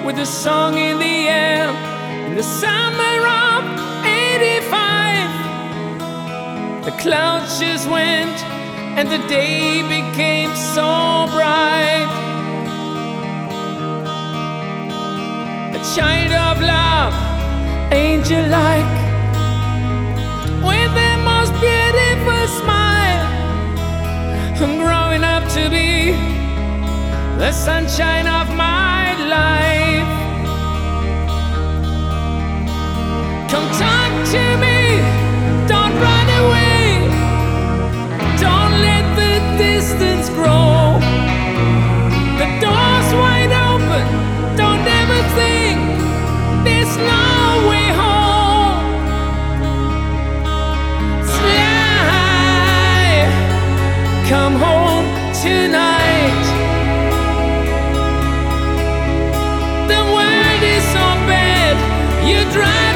with a song in the air. In the summer of '85, the clouds just went and the day became so bright. A child of love, angel-like, with the most beautiful smile, and growing up to be the sunshine of my life. Come talk to me, don't run away, don't let the distance grow. The door's wide open, don't ever think there's no way home. Fly, come home tonight. The world is so bad, you drive